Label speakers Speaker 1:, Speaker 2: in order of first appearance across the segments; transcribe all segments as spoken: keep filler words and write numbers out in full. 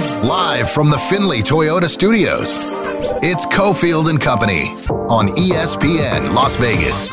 Speaker 1: Live from the Findlay Toyota Studios, it's Cofield and Company on E S P N Las Vegas.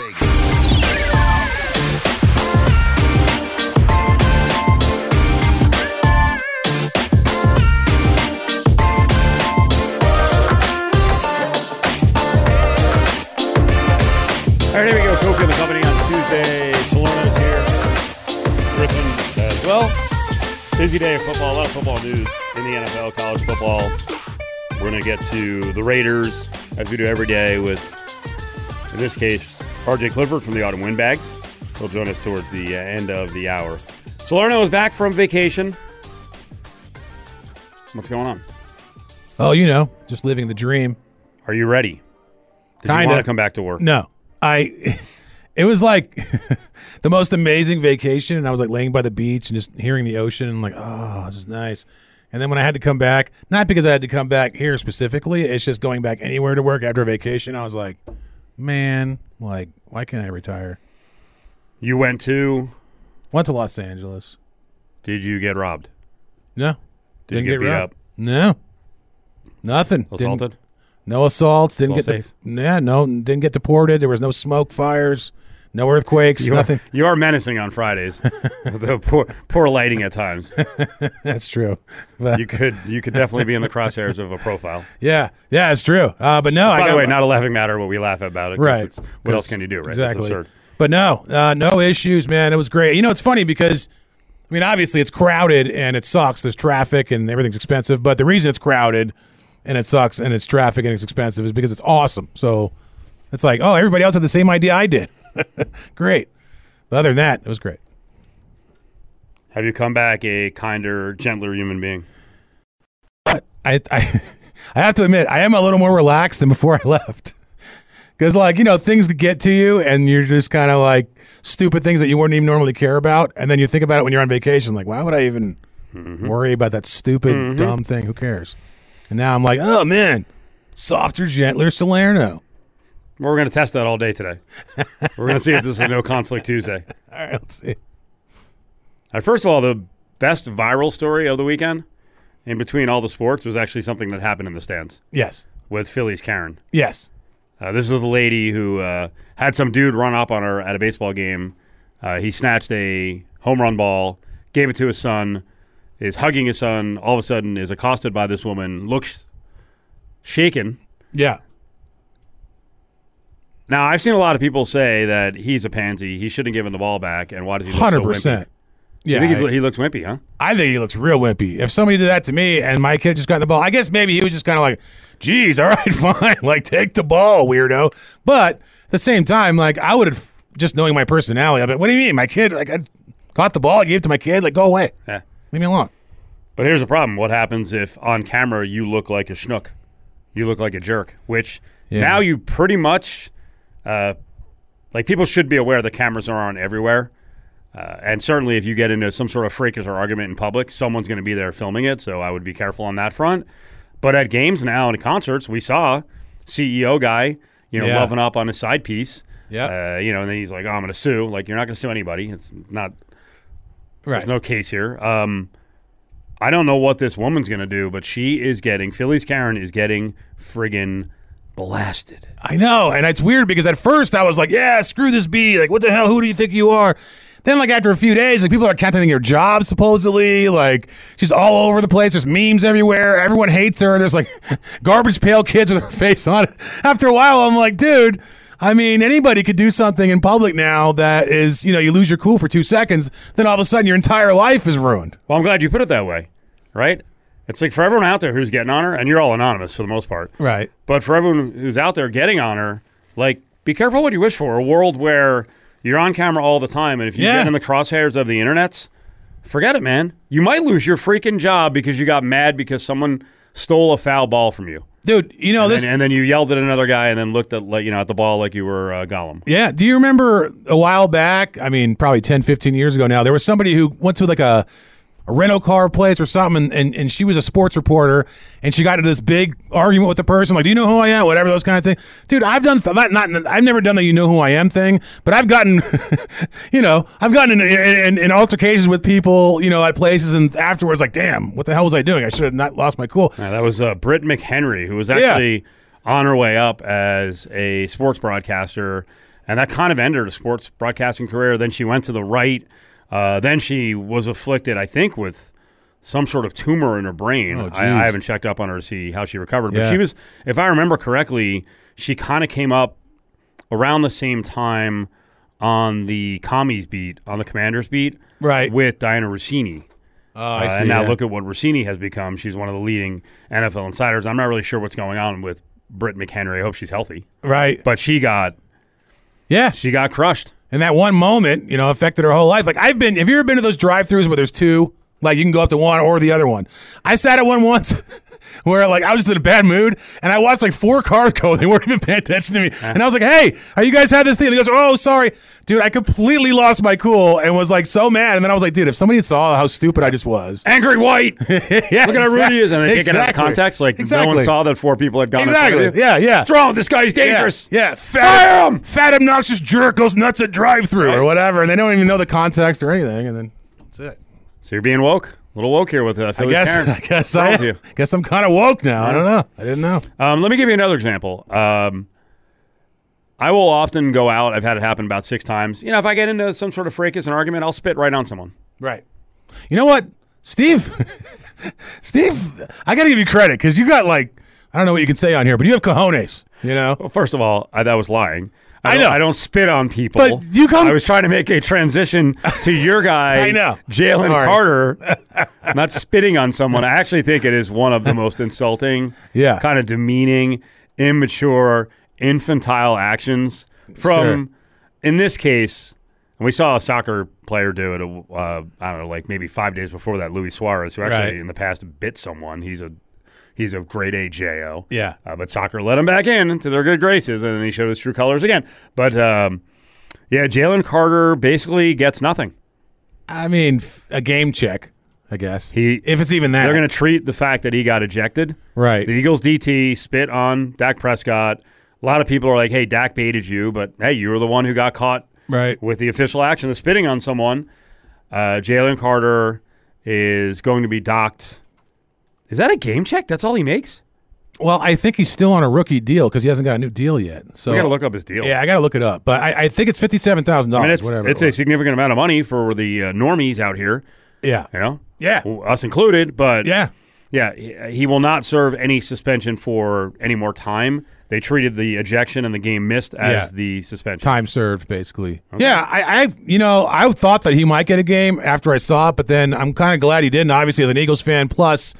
Speaker 2: All right, here we go. Cofield and Company on Tuesday. Salerno's here. Griffin as well. Busy day of football. A lot of football news in the N F L, college football. We're going to get to the Raiders, as we do every day, with, in this case, R J Clifford from the Autumn Windbags. He'll join us towards the uh, end of the hour. Salerno is back from vacation. What's going on?
Speaker 3: Oh, you know, just living the dream.
Speaker 2: Are you ready? Did
Speaker 3: Kinda.
Speaker 2: you want to come back to work?
Speaker 3: No. I. It was like the most amazing vacation, and I was like laying by the beach and just hearing the ocean and like, oh, this is nice. And then when I had to come back, not because I had to come back here specifically, it's just going back anywhere to work after a vacation. I was like, man, like, why can't I retire?
Speaker 2: You went to?
Speaker 3: Went to Los Angeles.
Speaker 2: Did you get robbed?
Speaker 3: No.
Speaker 2: Did
Speaker 3: Didn't
Speaker 2: you get,
Speaker 3: get
Speaker 2: beat
Speaker 3: robbed.
Speaker 2: up?
Speaker 3: No. Nothing.
Speaker 2: Assaulted?
Speaker 3: Didn't, no assaults. Didn't
Speaker 2: All
Speaker 3: get
Speaker 2: safe?
Speaker 3: The, yeah, no, didn't get deported. There was no smoke fires. No earthquakes,
Speaker 2: you
Speaker 3: nothing.
Speaker 2: Are, you are menacing on Fridays with the poor, poor lighting at times.
Speaker 3: That's true. But,
Speaker 2: you could you could definitely be in the crosshairs of a profile.
Speaker 3: Yeah, yeah, it's true. Uh, but no,
Speaker 2: By
Speaker 3: I got,
Speaker 2: the way, not a laughing matter, but we laugh about it.
Speaker 3: Right.
Speaker 2: It's, what else can you do, right?
Speaker 3: Exactly.
Speaker 2: It's absurd.
Speaker 3: But no, uh, no issues, man. It was great. You know, it's funny because, I mean, obviously it's crowded and it sucks. There's traffic and everything's expensive. But the reason it's crowded and it sucks and it's traffic and it's expensive is because it's awesome. So it's like, oh, everybody else had the same idea I did. Great. But other than that, it was great.
Speaker 2: Have you come back a kinder, gentler human being?
Speaker 3: But I, I, I have to admit, I am a little more relaxed than before I left. Because, like, you know, things get to you, and you're just kind of like stupid things that you wouldn't even normally care about. And then you think about it when you're on vacation, like, why would I even mm-hmm. worry about that stupid, mm-hmm. dumb thing? Who cares? And now I'm like, oh, man, softer, gentler Salerno.
Speaker 2: We're going to test that all day today. We're going to see if this is a No Conflict Tuesday.
Speaker 3: All right, let's see.
Speaker 2: Right, first of all, the best viral story of the weekend, in between all the sports, was actually something that happened in the stands.
Speaker 3: Yes.
Speaker 2: With Philly's Karen.
Speaker 3: Yes.
Speaker 2: Uh, this is the lady who uh, had some dude run up on her at a baseball game. Uh, he snatched a home run ball, gave it to his son, is hugging his son, all of a sudden is accosted by this woman, looks shaken.
Speaker 3: Yeah.
Speaker 2: Now, I've seen a lot of people say that he's a pansy. He shouldn't have given the ball back, and why does he look
Speaker 3: one hundred
Speaker 2: so
Speaker 3: percent.
Speaker 2: wimpy?
Speaker 3: Yeah,
Speaker 2: you think he,
Speaker 3: I,
Speaker 2: he looks wimpy, huh?
Speaker 3: I think he looks real wimpy. If somebody did that to me and my kid just got the ball, I guess maybe he was just kind of like, geez, all right, fine. Like, take the ball, weirdo. But at the same time, like, I would have, just knowing my personality, I'd be, what do you mean? My kid, like, I caught the ball, I gave it to my kid, like, go away.
Speaker 2: Yeah.
Speaker 3: Leave me alone.
Speaker 2: But here's the problem. What happens if on camera you look like a schnook? You look like a jerk, which
Speaker 3: yeah.
Speaker 2: now you pretty much, uh, like, people should be aware the cameras are on everywhere. Uh, and certainly if you get into some sort of fracas or argument in public, someone's going to be there filming it, so I would be careful on that front. But at games now and at concerts, we saw C E O guy, you know,
Speaker 3: yeah.
Speaker 2: loving up on his side piece.
Speaker 3: Yeah.
Speaker 2: Uh, you know, and then he's like, oh, I'm going to sue. Like, you're not going to sue anybody. It's not –
Speaker 3: right.
Speaker 2: There's no case here. Um, I don't know what this woman's going to do, but she is getting – Philly's Karen is getting friggin' blasted.
Speaker 3: I know, and it's weird because at first I was like, yeah, screw this bee. Like, what the hell? Who do you think you are? Then, like, after a few days, like, people are contacting your job, supposedly. Like, she's all over the place. There's memes everywhere. Everyone hates her. There's, like, garbage pail kids with her face on it. After a while, I'm like, dude, I mean, anybody could do something in public now that is, you know, you lose your cool for two seconds. Then all of a sudden, your entire life is ruined.
Speaker 2: Well, I'm glad you put it that way, right? It's like for everyone out there who's getting on her, and you're all anonymous for the most part.
Speaker 3: Right.
Speaker 2: But for everyone who's out there getting on her, like, be careful what you wish for. A world where you're on camera all the time, and if you
Speaker 3: yeah.
Speaker 2: get in the crosshairs of the internets, forget it, man. You might lose your freaking job because you got mad because someone stole a foul ball from you.
Speaker 3: Dude, you know
Speaker 2: and
Speaker 3: this,
Speaker 2: then, and then you yelled at another guy, and then looked at like you know at the ball like you were uh, Gollum.
Speaker 3: Yeah. Do you remember a while back? I mean, probably ten, fifteen years ago now. There was somebody who went to like a a rental car place or something, and, and, and she was a sports reporter, and she got into this big argument with the person, like, do you know who I am? Whatever, those kind of things. Dude, I've done th- not, not I've never done the you know who I am thing, but I've gotten, you know, I've gotten in, in, in altercations with people, you know, at places, and afterwards, like, damn, what the hell was I doing? I should have not lost my cool.
Speaker 2: Yeah, that was uh, Britt McHenry, who was actually yeah. on her way up as a sports broadcaster, and that kind of ended her sports broadcasting career. Then she went to the right. Uh, then she was afflicted, I think, with some sort of tumor in her brain.
Speaker 3: Oh,
Speaker 2: I, I haven't checked up on her to see how she recovered. But
Speaker 3: yeah.
Speaker 2: she was, if I remember correctly, she kind of came up around the same time on the commies beat, on the Commanders beat,
Speaker 3: right.
Speaker 2: with Diana Rossini.
Speaker 3: Oh, I
Speaker 2: uh,
Speaker 3: see,
Speaker 2: and now
Speaker 3: yeah.
Speaker 2: look at what Rossini has become. She's one of the leading N F L insiders. I'm not really sure what's going on with Britt McHenry. I hope she's healthy.
Speaker 3: Right.
Speaker 2: But she got,
Speaker 3: yeah,
Speaker 2: she got crushed.
Speaker 3: And that one moment, you know, affected her whole life. Like, I've been, have you ever been to those drive-thrus where there's two? Like, you can go up to one or the other one. I sat at one once where, like, I was just in a bad mood, and I watched, like, four cars go. They weren't even paying attention to me. And I was like, hey, are you guys had this thing? And he goes, oh, sorry. Dude, I completely lost my cool and was, like, so mad. And then I was like, dude, if somebody saw how stupid I just was.
Speaker 2: Angry white.
Speaker 3: yeah,
Speaker 2: Look at how
Speaker 3: exactly.
Speaker 2: rude he is. And they
Speaker 3: exactly.
Speaker 2: take it out of context. Like,
Speaker 3: exactly.
Speaker 2: no one saw that four people had gone.
Speaker 3: Exactly. Yeah, yeah.
Speaker 2: What's wrong with this guy? He's dangerous.
Speaker 3: Yeah, yeah. Fat,
Speaker 2: Fire him!
Speaker 3: Fat, obnoxious jerk goes nuts at drive-thru
Speaker 2: Right.
Speaker 3: or whatever. And they don't even know the context or anything. And then that's it.
Speaker 2: So you're being woke? A little woke here with uh,
Speaker 3: I
Speaker 2: Philly
Speaker 3: guess,
Speaker 2: Karen.
Speaker 3: I guess,
Speaker 2: What's wrong
Speaker 3: I,
Speaker 2: with you?
Speaker 3: guess I'm kind of woke now. I don't know. I didn't know.
Speaker 2: Um, let me give you another example. Um, I will often go out. I've had it happen about six times. You know, if I get into some sort of fracas and argument, I'll spit right on someone.
Speaker 3: Right. You know what, Steve? Steve, I got to give you credit because you got, like, I don't know what you can say on here, but you have cojones, you know?
Speaker 2: Well, first of all, I, that was lying. I,
Speaker 3: I
Speaker 2: don't,
Speaker 3: know.
Speaker 2: I don't spit on people.
Speaker 3: But you come-
Speaker 2: I was trying to make a transition to your guy,
Speaker 3: I know.
Speaker 2: Jalen
Speaker 3: Sorry.
Speaker 2: Carter, not spitting on someone. I actually think it is one of the most insulting,
Speaker 3: Yeah.
Speaker 2: kind of demeaning, immature, infantile actions from,
Speaker 3: Sure.
Speaker 2: in this case, and we saw a soccer player do it, uh, I don't know, like maybe five days before that, Luis Suarez, who actually
Speaker 3: Right.
Speaker 2: in the past bit someone. He's a He's a grade A J O.
Speaker 3: Yeah.
Speaker 2: Uh, but soccer let him back in to their good graces, and then he showed his true colors again. But, um, yeah, Jalen Carter basically gets nothing.
Speaker 3: I mean, f- a game check, I guess.
Speaker 2: He,
Speaker 3: if it's even that.
Speaker 2: They're going to treat the fact that he got ejected.
Speaker 3: Right.
Speaker 2: The Eagles D T spit on Dak Prescott. A lot of people are like, hey, Dak baited you, but, hey, you were the one who got caught
Speaker 3: right.
Speaker 2: with the official action of spitting on someone. Uh, Jalen Carter is going to be docked. Is that a game check? That's all he makes?
Speaker 3: Well, I think he's still on a rookie deal because he hasn't got a new deal yet. So
Speaker 2: We got to look up his deal.
Speaker 3: Yeah, I got to look it up. But I, I think it's fifty-seven thousand dollars,
Speaker 2: I mean, it's,
Speaker 3: whatever.
Speaker 2: it's
Speaker 3: it
Speaker 2: a
Speaker 3: was.
Speaker 2: significant amount of money for the uh, normies out here.
Speaker 3: Yeah.
Speaker 2: You know?
Speaker 3: Yeah.
Speaker 2: Us included, but
Speaker 3: Yeah.
Speaker 2: yeah, he, he will not serve any suspension for any more time. They treated the ejection and the game missed as
Speaker 3: Yeah.
Speaker 2: the suspension.
Speaker 3: Time served, basically. Yeah, I, I, you know, I thought that he might get a game after I saw it, but then I'm kind of glad he didn't. Obviously, as an Eagles fan, plus,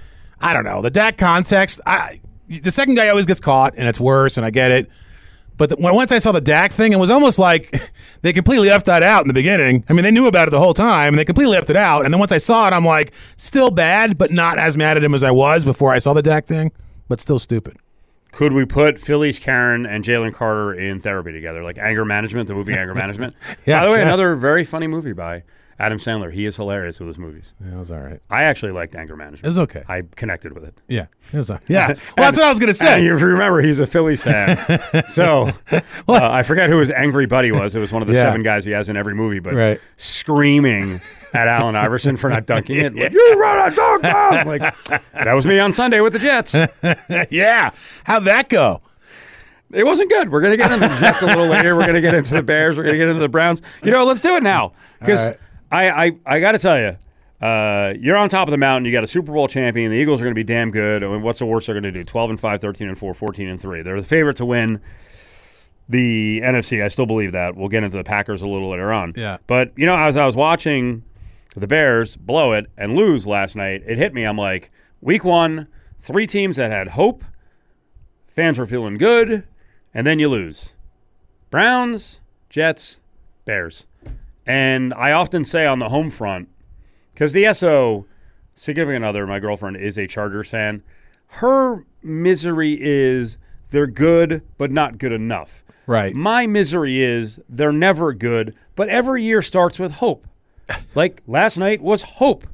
Speaker 3: I don't know, the Dak context. I, the second guy always gets caught, and it's worse, and I get it. But the, when, once I saw the Dak thing, it was almost like they completely left that out in the beginning. I mean, they knew about it the whole time, and they completely left it out. And then once I saw it, I'm like, still bad, but not as mad at him as I was before I saw the Dak thing, but still stupid.
Speaker 2: Could we put Philly's Karen and Jalen Carter in therapy together, like Anger Management, the movie Anger Management?
Speaker 3: Yeah,
Speaker 2: By the way,
Speaker 3: yeah.
Speaker 2: another very funny movie by Adam Sandler. He is hilarious with his movies.
Speaker 3: Yeah, it was all right.
Speaker 2: I actually liked Anger Management.
Speaker 3: It was okay.
Speaker 2: I connected with it.
Speaker 3: Yeah, it was all right. Yeah. Well, that's what I was going to say.
Speaker 2: And you remember, he's a Phillies fan. So uh, I forget who his angry buddy was. It was one of the
Speaker 3: Yeah.
Speaker 2: seven guys he has in every movie, but
Speaker 3: Right.
Speaker 2: screaming at Allen Iverson for not dunking it. Like, you run a dunk down! Like, that was me on Sunday with the Jets.
Speaker 3: Yeah. How'd that go?
Speaker 2: It wasn't good. We're going to get into the Jets a little later. We're going to get into the Bears. We're going to get into the Browns. You know, let's do it now. Because
Speaker 3: All right.
Speaker 2: I, I, I got to tell you, uh, you're on top of the mountain. You got a Super Bowl champion. The Eagles are going to be damn good. I mean, what's the worst they're going to do? twelve and five, thirteen and four, fourteen and three. They're the favorite to win the N F C. I still believe that. We'll get into the Packers a little later on.
Speaker 3: Yeah.
Speaker 2: But, you know, as I was watching the Bears blow it and lose last night, it hit me. I'm like, week one, three teams that had hope. Fans were feeling good. And then you lose. Browns, Jets, Bears. And I often say on the home front, because the S O, significant other, my girlfriend, is a Chargers fan, her misery is they're good, but not good enough.
Speaker 3: Right.
Speaker 2: My misery is they're never good, but every year starts with hope. Like last night was hope.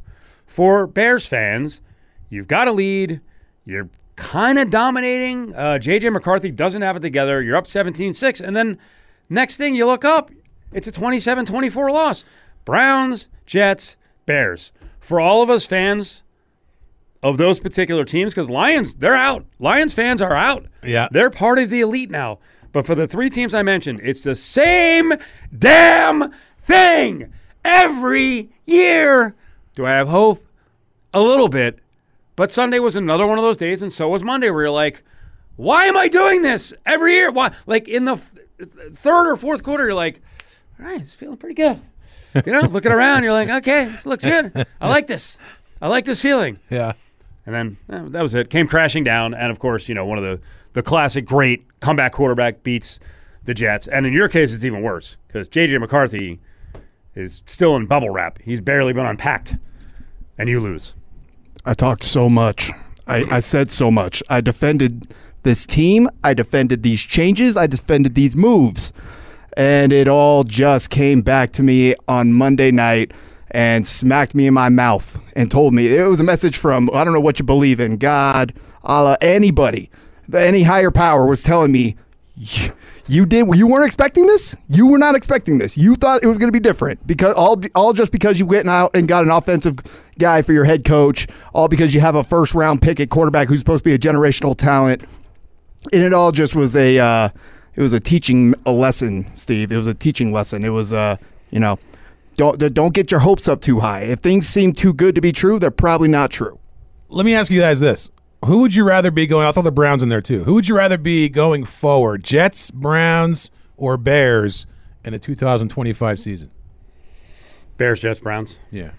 Speaker 2: for Bears fans, you've got a lead. You're kind of dominating. Uh, J J McCarthy doesn't have it together. You're up seventeen six. And then next thing you look up, it's a twenty-seven twenty-four loss. Browns, Jets, Bears. For all of us fans of those particular teams, because Lions, they're out. Lions fans are out.
Speaker 3: Yeah.
Speaker 2: They're part of the elite now. But for the three teams I mentioned, it's the same damn thing every year. Do I have hope? A little bit. But Sunday was another one of those days, and so was Monday, where you're like, why am I doing this every year? Why? Like in the f- third or fourth quarter, you're like, all right, it's feeling pretty good. You know, looking around, you're like, okay, this looks good. I like this. I like this feeling.
Speaker 3: Yeah.
Speaker 2: And then eh, that was it. Came crashing down. And, of course, you know, one of the, the classic great comeback quarterback beats the Jets. And in your case, it's even worse because J J McCarthy is still in bubble wrap. He's barely been unpacked. And you lose.
Speaker 4: I talked so much. I, I said so much. I defended this team. I defended these changes. I defended these moves. And it all just came back to me on Monday night and smacked me in my mouth and told me it was a message from, I don't know what you believe in, God, Allah, anybody, any higher power was telling me, you did, you weren't expecting this? You were not expecting this. You thought it was going to be different because all, all just because you went out and got an offensive guy for your head coach, all because you have a first round pick at quarterback who's supposed to be a generational talent. And it all just was a, uh, it was a teaching a lesson, Steve. It was a teaching lesson. It was, uh, you know, don't don't get your hopes up too high. If things seem too good to be true, they're probably not true.
Speaker 3: Let me ask you guys this. Who would you rather be going? I'll throw the Browns in there too. Who would you rather be going forward? Jets, Browns, or Bears in the two thousand twenty-five season?
Speaker 2: Bears, Jets, Browns.
Speaker 3: Yeah.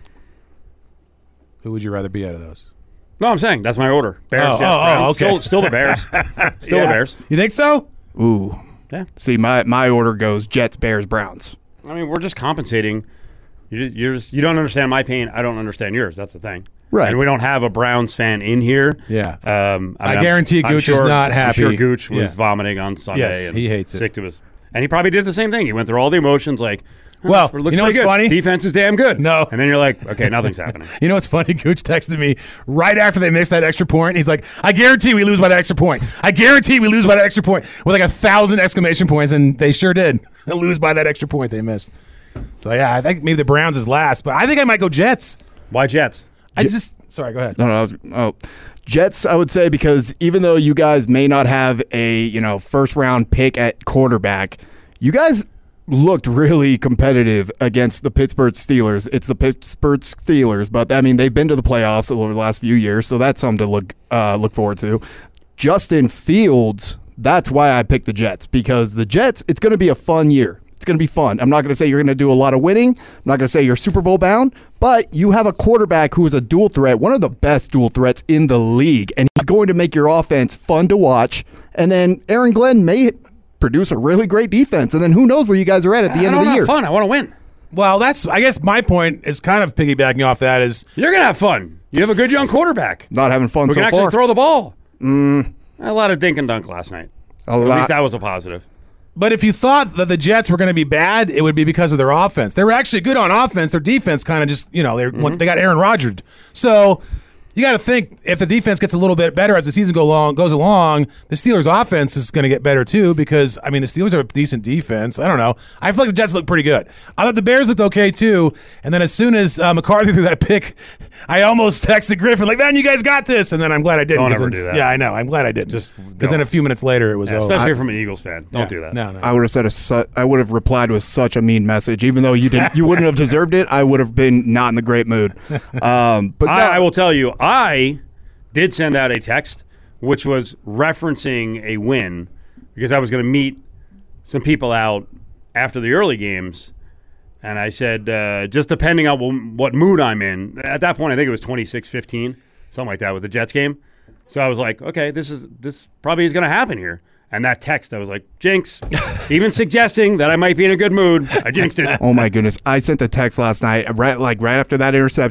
Speaker 3: Who would you rather be out of those?
Speaker 2: No, I'm saying that's my order. Bears,
Speaker 3: Oh,
Speaker 2: Jets,
Speaker 3: oh, oh,
Speaker 2: Browns.
Speaker 3: okay.
Speaker 2: Still, still the Bears. Still
Speaker 3: Yeah.
Speaker 2: the Bears.
Speaker 3: You think so?
Speaker 4: Ooh.
Speaker 2: Yeah.
Speaker 4: See, my, my order goes Jets, Bears, Browns.
Speaker 2: I mean, we're just compensating. You just, you're just, you don't understand my pain. I don't understand yours. That's the thing.
Speaker 4: Right.
Speaker 2: And we don't have a Browns fan in here.
Speaker 3: Yeah.
Speaker 2: Um,
Speaker 3: I
Speaker 2: mean,
Speaker 3: guarantee
Speaker 2: I'm
Speaker 3: Gooch is
Speaker 2: sure-
Speaker 3: not
Speaker 2: I'm
Speaker 3: happy.
Speaker 2: sure Gooch was
Speaker 3: Yeah.
Speaker 2: vomiting on Sunday.
Speaker 3: Yes,
Speaker 2: and
Speaker 3: he hates it.
Speaker 2: Sick to his, and he probably did the same thing. He went through all the emotions like, oh,
Speaker 3: Well,
Speaker 2: this looks
Speaker 3: you know
Speaker 2: pretty
Speaker 3: what's
Speaker 2: good.
Speaker 3: funny?
Speaker 2: Defense is damn good.
Speaker 3: No.
Speaker 2: And then you're like, okay, nothing's happening.
Speaker 3: You know what's funny? Gooch texted me right after they missed that extra point. He's like, I guarantee we lose by that extra point. I guarantee we lose by that extra point with like a thousand exclamation points, and they sure did lose by that extra point they missed. So, yeah, I think maybe the Browns is last, but I think I might go Jets.
Speaker 2: Why Jets?
Speaker 3: I just – sorry, go ahead.
Speaker 4: No, no, I was, oh, Jets, I would say, because even though you guys may not have a, you know, first round pick at quarterback, you guys looked really competitive against the Pittsburgh Steelers. It's the Pittsburgh Steelers, but I mean, they've been to the playoffs over the last few years, so that's something to look uh, look forward to. Justin Fields, that's why I picked the Jets, because the Jets, it's going to be a fun year. It's going to be fun. I'm not going to say you're going to do a lot of winning. I'm not going to say you're Super Bowl bound, but you have a quarterback who is a dual threat, one of the best dual threats in the league, and he's going to make your offense fun to watch. And then Aaron Glenn may produce a really great defense, and then who knows where you guys are at at the
Speaker 2: I
Speaker 4: end
Speaker 2: don't
Speaker 4: of the
Speaker 2: have
Speaker 4: year.
Speaker 2: fun. I want to win.
Speaker 3: Well, that's – I guess my point is kind of piggybacking off that is –
Speaker 2: You're going to have fun. You have a good young quarterback.
Speaker 4: Not having fun
Speaker 2: We
Speaker 4: so
Speaker 2: can actually
Speaker 4: far.
Speaker 2: throw the ball. Mm. A lot of dink and dunk last night.
Speaker 4: A
Speaker 2: At
Speaker 4: lot.
Speaker 2: least that was a positive.
Speaker 3: But if you thought that the Jets were going to be bad, it would be because of their offense. They were actually good on offense. Their defense kind of just, you know, they
Speaker 2: Mm-hmm.
Speaker 3: they got Aaron Rodgers. So you got to think if the defense gets a little bit better as the season go long, goes along, the Steelers' offense is going to get better too because, I mean, the Steelers have a decent defense. I don't know. I feel like the Jets look pretty good. I thought the Bears looked okay too. And then as soon as uh, McCarthy threw that pick, I almost texted Griffin like, man, you guys got this. And then I'm glad I didn't.
Speaker 2: Don't
Speaker 3: 'cause
Speaker 2: ever
Speaker 3: then-
Speaker 2: do that.
Speaker 3: Yeah, I know. I'm glad I didn't.
Speaker 2: Just
Speaker 3: because then
Speaker 2: don't.
Speaker 3: a few minutes later it was
Speaker 2: Yeah,
Speaker 3: over.
Speaker 2: especially from an Eagles fan. Don't
Speaker 3: Yeah.
Speaker 2: do that.
Speaker 3: No, no.
Speaker 4: I would have said a su- I would have replied with such a mean message, even though you didn't, you wouldn't have deserved it. I would have been not in the great mood. Um, but no,
Speaker 2: I, I will tell you, I did send out a text which was referencing a win because I was going to meet some people out after the early games. And I said, uh, just depending on w- what mood I'm in. At that point, I think it was twenty-six fifteen, something like that with the Jets game. So I was like, okay, this is this probably is going to happen here. And that text, I was like, jinx. Even suggesting that I might be in a good mood, I jinxed it.
Speaker 4: Oh my goodness! I sent a text last night, right like right after that interception.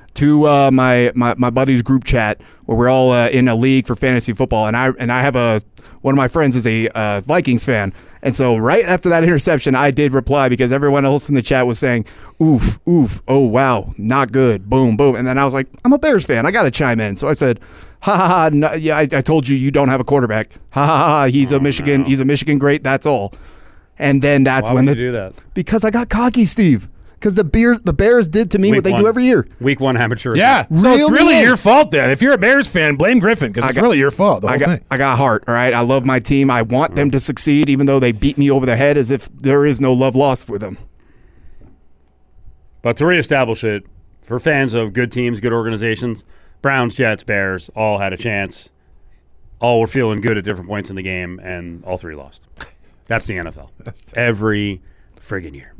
Speaker 4: to uh, my, my my buddy's group chat where we're all uh, in a league for fantasy football, and I and I have a one of my friends is a uh, Vikings fan, and so right after that interception, I did reply because everyone else in the chat was saying, "Oof, oof, oh wow, not good, boom, boom," and then I was like, "I'm a Bears fan, I got to chime in," so I said, "Ha ha ha, no, yeah, I, I told you you don't have a quarterback. Ha ha ha, he's
Speaker 2: oh,
Speaker 4: a Michigan,
Speaker 2: no.
Speaker 4: he's a Michigan great. That's all." And then that's
Speaker 2: Why
Speaker 4: when
Speaker 2: would
Speaker 4: the
Speaker 2: you do that?
Speaker 4: because I got cocky, Steve. Because the beer, the Bears did to me
Speaker 2: Week
Speaker 4: what they
Speaker 2: one.
Speaker 4: do every year.
Speaker 2: Week one amateur.
Speaker 3: Yeah, so
Speaker 4: Reel
Speaker 3: it's
Speaker 4: me
Speaker 3: really
Speaker 4: in.
Speaker 3: your fault then. If you're a Bears fan, blame Griffin because
Speaker 4: I
Speaker 3: it's
Speaker 4: got-
Speaker 3: really your fault. The whole
Speaker 4: I got,
Speaker 3: thing.
Speaker 4: I got heart, all right? I love my team. I want them to succeed, even though they beat me over the head as if there is no love lost for them.
Speaker 2: But to reestablish it, for fans of good teams, good organizations, Browns, Jets, Bears, all had a chance. All were feeling good at different points in the game, and all three lost. That's the N F L. Every friggin' year.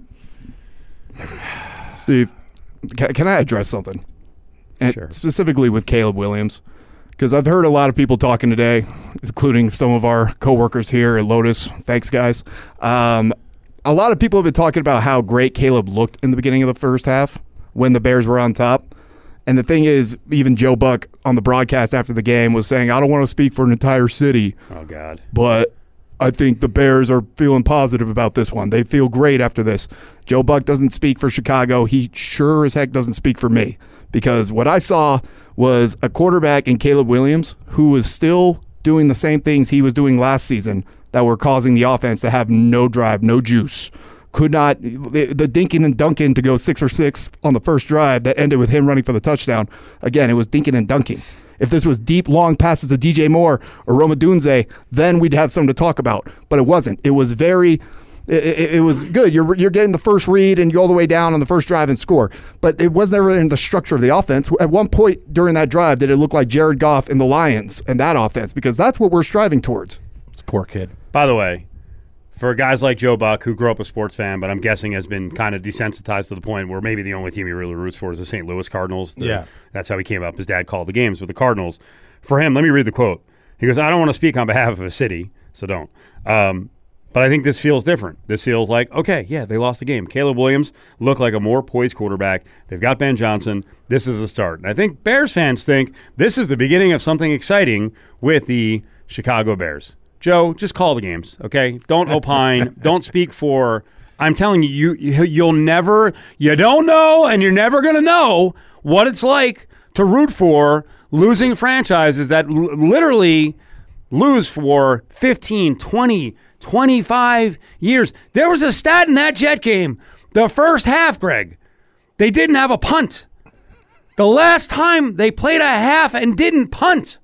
Speaker 4: Steve, can, can I address something? And
Speaker 2: Sure.
Speaker 4: specifically with Caleb Williams, because I've heard a lot of people talking today, including some of our coworkers here at Lotus. Thanks, guys. Um, a lot of people have been talking about how great Caleb looked in the beginning of the first half when the Bears were on top. And the thing is, even Joe Buck on the broadcast after the game was saying, "I don't want to speak for an entire city,
Speaker 2: Oh, God.
Speaker 4: but I think the Bears are feeling positive about this one. They feel great after this." Joe Buck doesn't speak for Chicago. He sure as heck doesn't speak for me, because what I saw was a quarterback in Caleb Williams who was still doing the same things he was doing last season that were causing the offense to have no drive, no juice. Could not, the, the dinking and dunking to go six or six on the first drive that ended with him running for the touchdown. Again, it was dinking and dunking. If this was deep, long passes to D J Moore or Roma Dunze, then we'd have something to talk about. But it wasn't. It was very, it, it, it was good. You're you're getting the first read and you go all the way down on the first drive and score. But it was never in the structure of the offense. At one point during that drive, did it look like Jared Goff and the Lions and that offense? Because that's what we're striving towards.
Speaker 3: This poor kid.
Speaker 2: By the way, for guys like Joe Buck, who grew up a sports fan, but I'm guessing has been kind of desensitized to the point where maybe the only team he really roots for is the Saint Louis Cardinals. The,
Speaker 3: Yeah.
Speaker 2: That's how he came up. His dad called the games with the Cardinals. For him, let me read the quote. He goes, "I don't want to speak on behalf of a city, so don't. Um, but I think this feels different. This feels like, okay, yeah, they lost the game. Caleb Williams looked like a more poised quarterback. They've got Ben Johnson. This is a start." And I think Bears fans think this is the beginning of something exciting with the Chicago Bears. Joe, just call the games, okay? Don't opine. Don't speak for. I'm telling you, you, you'll never, you don't know, and you're never going to know what it's like to root for losing franchises that l- literally lose for fifteen, twenty, twenty-five years. There was a stat in that Jet game. The first half, Greg, they didn't have a punt. The last time they played a half and didn't punt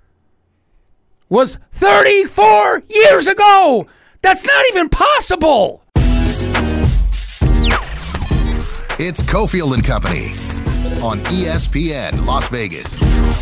Speaker 2: was thirty-four years ago. That's not even possible.
Speaker 1: It's Cofield and Company on E S P N Las Vegas.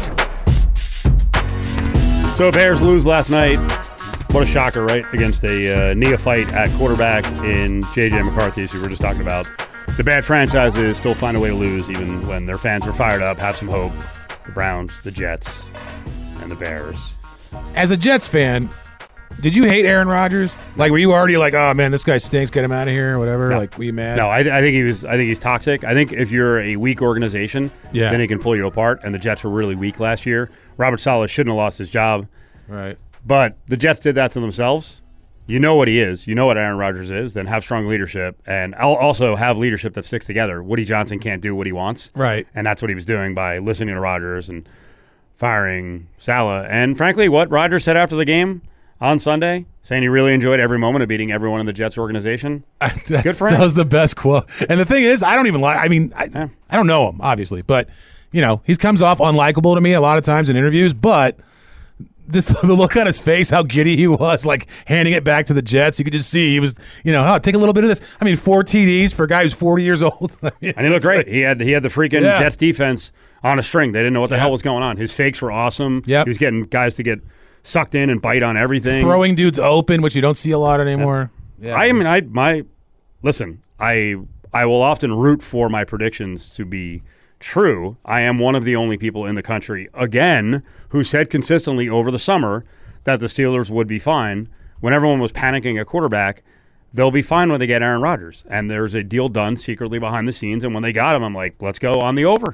Speaker 2: So Bears lose last night. What a shocker, right? Against a uh, neophyte at quarterback in J J McCarthy, as we were just talking about. The bad franchises still find a way to lose even when their fans are fired up, have some hope. The Browns, the Jets, and the Bears.
Speaker 3: As a Jets fan, did you hate Aaron Rodgers? Like, were you already like, "Oh man, this guy stinks, get him out of here," or whatever?
Speaker 2: No.
Speaker 3: Like, were you mad?
Speaker 2: No, I, I think he was. I think he's toxic. I think if you're a weak organization,
Speaker 3: Yeah.
Speaker 2: then he can pull you apart. And the Jets were really weak last year. Robert Saleh shouldn't have lost his job,
Speaker 3: Right.
Speaker 2: but the Jets did that to themselves. You know what he is. You know what Aaron Rodgers is. Then have strong leadership, and al- also have leadership that sticks together. Woody Johnson can't do what he wants,
Speaker 3: Right.
Speaker 2: and that's what he was doing by listening to Rodgers and firing Saleh. And frankly, what Rodgers said after the game on Sunday, saying he really enjoyed every moment of beating everyone in the Jets organization.
Speaker 3: That's,
Speaker 2: Good for him.
Speaker 3: That was the best quote. And the thing is, I don't even like. I mean, I,
Speaker 2: Yeah.
Speaker 3: I don't know him obviously, but you know, he comes off unlikable to me a lot of times in interviews. But this the look on his face, how giddy he was, like handing it back to the Jets. You could just see he was, you know, oh, take a little bit of this. I mean, four T Ds for a guy who's forty years old. I mean,
Speaker 2: And he looked
Speaker 3: it's
Speaker 2: great.
Speaker 3: like-
Speaker 2: He had he had the freaking
Speaker 3: Yeah.
Speaker 2: Jets defense on a string. They didn't know what the
Speaker 3: Yeah.
Speaker 2: hell was going on. His fakes were awesome.
Speaker 3: Yep.
Speaker 2: He was getting guys to get sucked in and bite on everything.
Speaker 3: throwing dudes open, which you don't see a lot anymore. Yeah.
Speaker 2: I mean, I my listen. I I will often root for my predictions to be true. I am one of the only people in the country, again, who said consistently over the summer that the Steelers would be fine. When everyone was panicking at quarterback, they'll be fine when they get Aaron Rodgers. And there's a deal done secretly behind the scenes. And when they got him, I'm like, let's go on the over.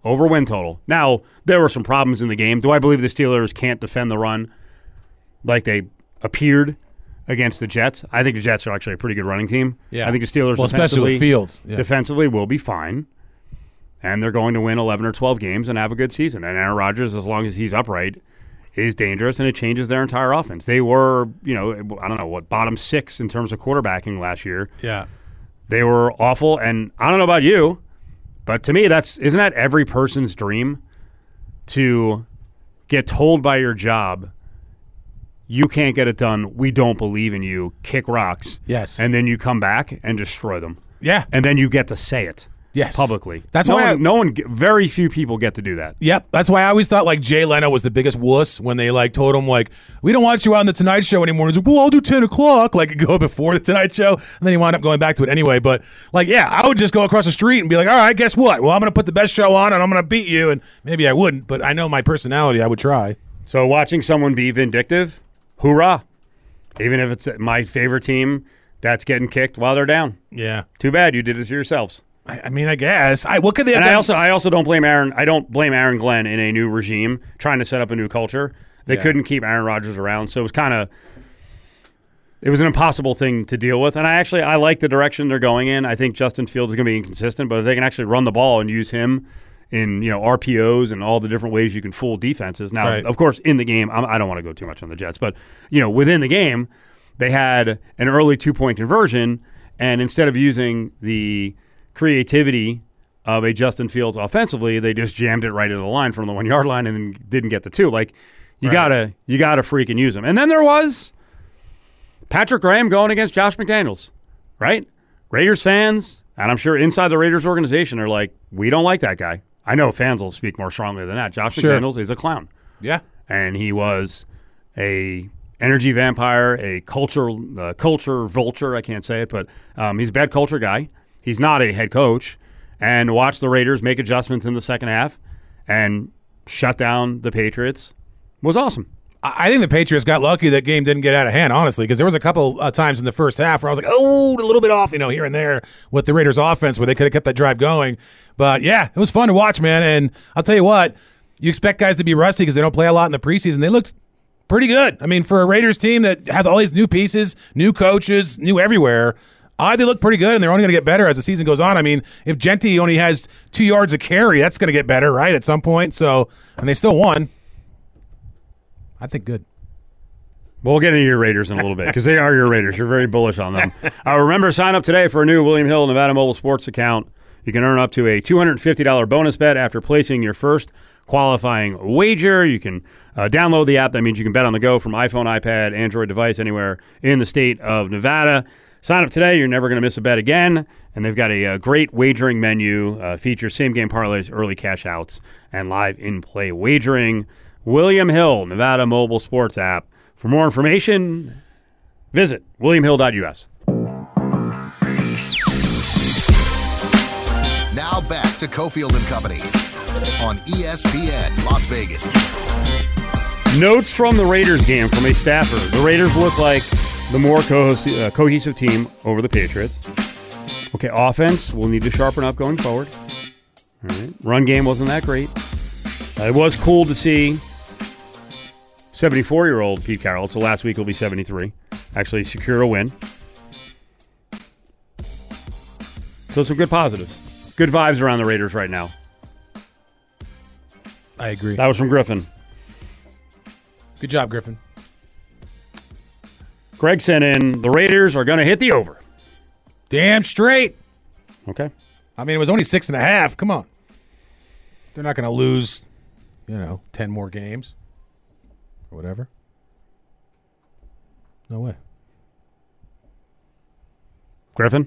Speaker 2: over win total. Now, there were some problems in the game. Do I believe the Steelers can't defend the run like they appeared against the Jets? I think the Jets are actually a pretty good running team.
Speaker 3: Yeah.
Speaker 2: I think the Steelers
Speaker 3: well, especially with Fields. Yeah.
Speaker 2: defensively will be fine. And they're going to win eleven or twelve games and have a good season. And Aaron Rodgers, as long as he's upright, is dangerous, and it changes their entire offense. They were, you know, I don't know, what, bottom six in terms of quarterbacking last year.
Speaker 3: Yeah.
Speaker 2: They were awful, and I don't know about you, but to me, that's isn't that every person's dream to get told by your job, you can't get it done, we don't believe in you, kick rocks.
Speaker 3: Yes.
Speaker 2: And then you come back and destroy them.
Speaker 3: Yeah.
Speaker 2: And then you get to say it.
Speaker 3: Yes.
Speaker 2: Publicly.
Speaker 3: That's
Speaker 2: no
Speaker 3: why
Speaker 2: one,
Speaker 3: I,
Speaker 2: no one, very few people get to do that.
Speaker 3: Yep. That's why I always thought like Jay Leno was the biggest wuss when they like told him like, we don't want you on the Tonight Show anymore. He's like, well, I'll do ten o'clock. Like go before the Tonight Show. And then he wound up going back to it anyway. But like, yeah, I would just go across the street and be like, all right, guess what? Well, I'm going to put the best show on and I'm going to beat you. And maybe I wouldn't, but I know my personality. I would try.
Speaker 2: So watching someone be vindictive, hoorah. Even if it's my favorite team that's getting kicked while they're down.
Speaker 3: Yeah.
Speaker 2: Too bad you did it to yourselves.
Speaker 3: I, I mean, I guess. I what could they have
Speaker 2: And
Speaker 3: done?
Speaker 2: I also I also don't blame Aaron. I don't blame Aaron Glenn in a new regime trying to set up a new culture. They
Speaker 3: Yeah.
Speaker 2: couldn't keep Aaron Rodgers around, so it was kind of it was an impossible thing to deal with. And I actually I like the direction they're going in. I think Justin Fields is going to be inconsistent, but if they can actually run the ball and use him in you know R P Os and all the different ways you can fool defenses. Now,
Speaker 3: Right.
Speaker 2: of course, in the game, I'm, I don't want to go too much on the Jets, but you know within the game, they had an early two point conversion, and instead of using the creativity of a Justin Fields offensively, they just jammed it right into the line from the one yard line and then didn't get the two. Like you
Speaker 3: Right.
Speaker 2: gotta you gotta freaking use them. And then there was Patrick Graham going against Josh McDaniels, right? Raiders fans, and I'm sure inside the Raiders organization are like, we don't like that guy. I know fans will speak more strongly than that. Josh
Speaker 3: Sure.
Speaker 2: McDaniels is a clown.
Speaker 3: Yeah.
Speaker 2: And he was a energy vampire, a culture uh, culture vulture. I can't say it, but um, he's a bad culture guy. He's not a head coach. And watch the Raiders make adjustments in the second half and shut down the Patriots was awesome.
Speaker 3: I I think the Patriots got lucky that game didn't get out of hand, honestly, because there was a couple uh, times in the first half where I was like, oh, a little bit off, you know, here and there with the Raiders offense where they could have kept that drive going. But, yeah, it was fun to watch, man. And I'll tell you what, you expect guys to be rusty because they don't play a lot in the preseason. They looked pretty good. I mean, for a Raiders team that have all these new pieces, new coaches, new everywhere, Uh, they look pretty good, and they're only going to get better as the season goes on. I mean, if Genty only has two yards of carry, that's going to get better, right, at some point. So, and they still won. I think good.
Speaker 2: We'll get into your Raiders in a little bit because they are your Raiders. You're very bullish on them. Uh, remember, sign up today for a new William Hill Nevada Mobile Sports account. You can earn up to a two hundred fifty dollars bonus bet after placing your first qualifying wager. You can uh, download the app. That means you can bet on the go from iPhone, iPad, Android device, anywhere in the state of Nevada. Sign up today. You're never going to miss a bet again. And they've got a, a great wagering menu, uh, features same-game parlays, early cash outs, and live in-play wagering. William Hill, Nevada Mobile Sports app. For more information, visit william hill dot u s.
Speaker 1: Now back to Cofield and Company on E S P N Las Vegas.
Speaker 2: Notes from the Raiders game from a staffer. The Raiders look like the more co- uh, cohesive team over the Patriots. Okay, offense will need to sharpen up going forward. All right. Run game wasn't that great. Uh, it was cool to see seventy-four-year-old Pete Carroll, so last week will be seventy-three, actually secure a win. So some good positives. Good vibes around the Raiders right now.
Speaker 3: I agree.
Speaker 2: That was from Griffin.
Speaker 3: Good job, Griffin.
Speaker 2: Greg sent in, the Raiders are going to hit the over.
Speaker 3: Damn straight.
Speaker 2: Okay.
Speaker 3: I mean, it was only six and a half. Come on. They're not going to lose, you know, ten more games or whatever. No way.
Speaker 2: Griffin?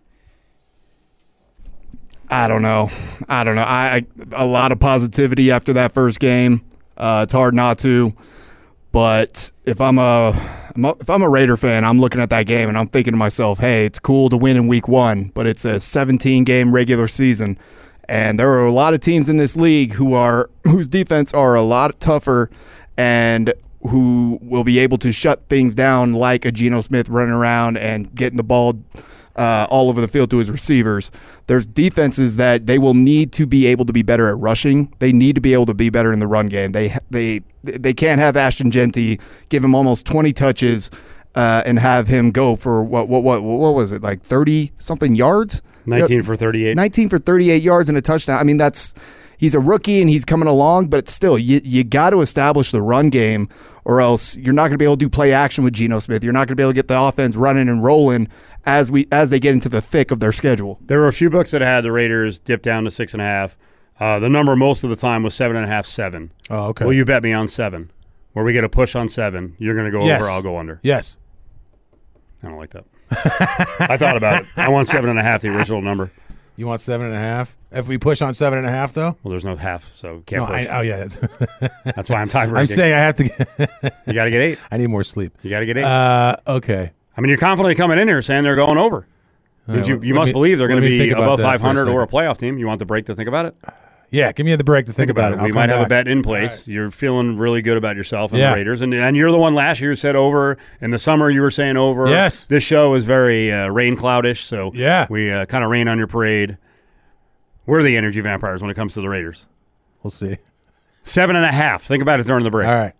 Speaker 4: I don't know. I don't know. I, I a lot of positivity after that first game. Uh, it's hard not to. But if I'm a if I'm a Raider fan, I'm looking at that game and I'm thinking to myself, hey, it's cool to win in week one, but it's a seventeen game regular season. And there are a lot of teams in this league who are whose defense are a lot tougher and who will be able to shut things down like a Geno Smith running around and getting the ball uh, all over the field to his receivers. There's defenses that they will need to be able to be better at rushing. They need to be able to be better in the run game. They they they can't have Ashton Genty give him almost twenty touches uh, and have him go for what what what what was it, like thirty something yards?
Speaker 2: nineteen for thirty-eight.
Speaker 4: nineteen for thirty-eight yards and a touchdown. I mean, that's he's a rookie and he's coming along, but still, you you got to establish the run game, or else you're not going to be able to do play action with Geno Smith. You're not going to be able to get the offense running and rolling as we as they get into the thick of their schedule.
Speaker 2: There were a few books that had the Raiders dip down to six and a half. Uh, the number most of the time was seven and a half, seven.
Speaker 3: Oh, okay.
Speaker 2: Will you bet me on seven? Where we get a push on seven, you're going to go
Speaker 3: Yes.
Speaker 2: over, I'll go under.
Speaker 3: Yes.
Speaker 2: I don't like that. I thought about it. I want seven and a half, the original number.
Speaker 3: You want seven and a half? If we push on seven and a half, though?
Speaker 2: Well, there's no half, so can't
Speaker 3: No,
Speaker 2: push.
Speaker 3: I, oh, yeah. That's,
Speaker 2: That's why I'm tie breaking.
Speaker 3: I'm saying I have to get
Speaker 2: You got to get eight.
Speaker 3: I need more sleep.
Speaker 2: You got to get eight.
Speaker 3: Uh, okay.
Speaker 2: I mean, you're confidently coming in here saying they're going over.
Speaker 3: right,
Speaker 2: you
Speaker 3: let
Speaker 2: you must
Speaker 3: me-
Speaker 2: believe they're
Speaker 3: let
Speaker 2: going to
Speaker 3: me
Speaker 2: be
Speaker 3: think about
Speaker 2: above
Speaker 3: that for a
Speaker 2: five hundred or a
Speaker 3: second.
Speaker 2: playoff team. You want the break to think about it?
Speaker 3: Yeah, give me the break to think, about, it. I'll
Speaker 2: We
Speaker 3: come
Speaker 2: might have a
Speaker 3: back.
Speaker 2: bet in place. You're feeling really good about yourself and
Speaker 3: Yeah.
Speaker 2: the Raiders. And, and you're the one last year who said over. In the summer, you were saying over.
Speaker 3: Yes.
Speaker 2: This show is very uh, rain cloudish, so
Speaker 3: Yeah.
Speaker 2: we uh, kind of rain on your parade. We're the energy vampires when it comes to the Raiders.
Speaker 3: We'll see.
Speaker 2: Seven and a half. Think about it during the break.
Speaker 3: All right.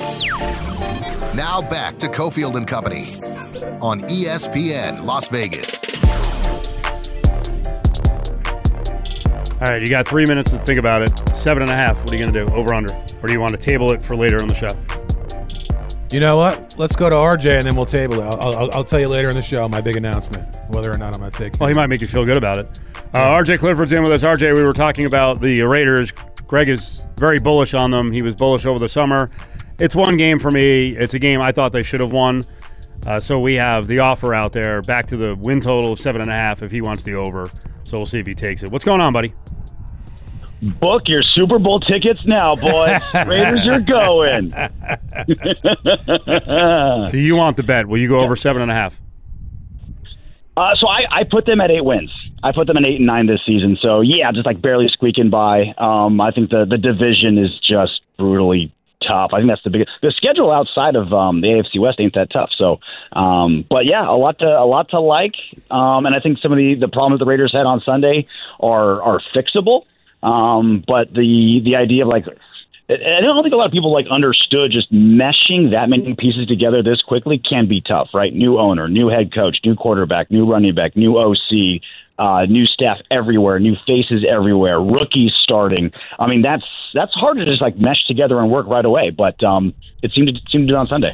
Speaker 1: Now back to Cofield and Company on E S P N Las Vegas.
Speaker 2: All right, you got three minutes to think about it. Seven and a half. What are you going to do? Over, under? Or do you want to table it for later in the show?
Speaker 3: You know what? Let's go to R J and then we'll table it. I'll, I'll, I'll tell you later in the show my big announcement, whether or not I'm going to take it.
Speaker 2: Well, he might make you feel good about it. Uh, R J Clifford's in with us. R J, we were talking about the Raiders. Greg is very bullish on them. He was bullish over the summer. It's one game for me. It's a game I thought they should have won. Uh, so we have the offer out there, back to the win total of seven and a half if he wants the over. So we'll see if he takes it. What's going on, buddy?
Speaker 5: Book your Super Bowl tickets now, boys. Raiders are going.
Speaker 2: Do you want the bet? Will you go over seven and a half?
Speaker 5: Uh, so I, I put them at eight wins. I put them at eight and nine this season. So yeah, just like barely squeaking by. Um, I think the, the division is just brutally tough. I think that's the biggest. The schedule outside of um, the A F C West ain't that tough. So, um, but yeah, a lot to a lot to like. Um, and I think some of the, the problems the Raiders had on Sunday are are fixable. Um, but the the idea of like, I don't think a lot of people like understood just meshing that many pieces together this quickly can be tough, right? New owner, new head coach, new quarterback, new running back, new O C, uh, new staff everywhere, new faces everywhere, rookies starting. I mean, that's that's hard to just like mesh together and work right away. But um, it seemed to seemed to do it on Sunday.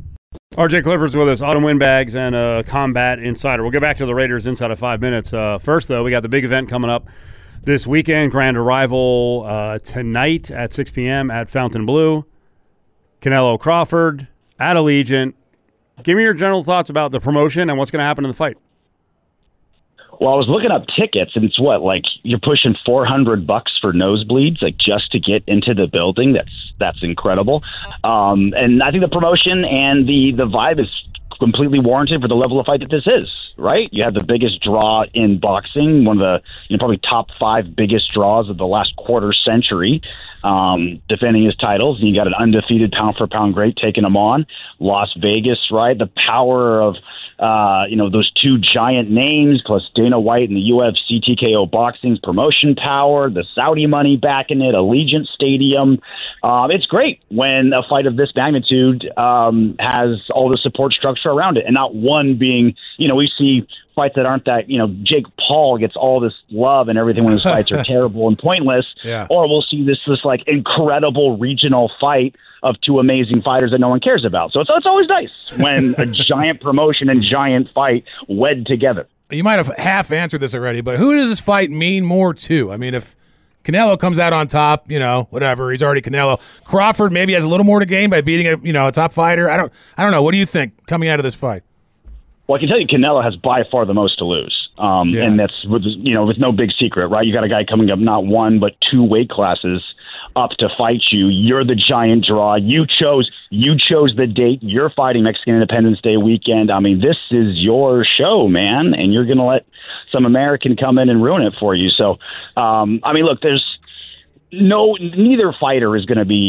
Speaker 2: R J Clifford's with us, Autumn Windbags and uh, Combat Insider. We'll get back to the Raiders inside of five minutes. Uh, first, though, we got the big event coming up this weekend. Grand arrival uh, tonight at six p.m. at Fontainebleau. Canelo Crawford at Allegiant. Give me your general thoughts about the promotion and what's going to happen in the fight.
Speaker 5: Well, I was looking up tickets, and it's what, like you're pushing four hundred bucks for nosebleeds, like just to get into the building. That's that's incredible. Um, and I think the promotion and the the vibe is completely warranted for the level of fight that this is, right? You have the biggest draw in boxing, one of the you know, probably top five biggest draws of the last quarter century, um, defending his titles. And you got an undefeated pound-for-pound great taking him on. Las Vegas, right? The power of, uh, you know, those two giant names, plus Dana White and the U F C T K O Boxing's promotion power, the Saudi money backing it, Allegiant Stadium. Um, it's great when a fight of this magnitude um, has all the support structure around it, and not one being, you know, we see fights that aren't that, you know, Jake Paul gets all this love and everything when his fights are terrible and pointless,
Speaker 3: Yeah.
Speaker 5: or we'll see this this like incredible regional fight of two amazing fighters that no one cares about. So it's it's always nice when a giant promotion and giant fight wed together.
Speaker 3: You might have half answered this already, but who does this fight mean more to? I mean, if Canelo comes out on top, you know, whatever, he's already Canelo. Crawford maybe has a little more to gain by beating a, you know, a top fighter. I don't, I don't know. What do you think coming out of this fight?
Speaker 5: Well, I can tell you Canelo has by far the most to lose. Um,
Speaker 3: Yeah.
Speaker 5: And that's, with, you know, with no big secret, right? You got a guy coming up not one, but two weight classes up to fight you. You're the giant draw. You chose you chose the date. You're fighting Mexican Independence Day weekend. I mean, this is your show, man, and you're going to let some American come in and ruin it for you. So, um, I mean, look, there's no neither fighter is going to be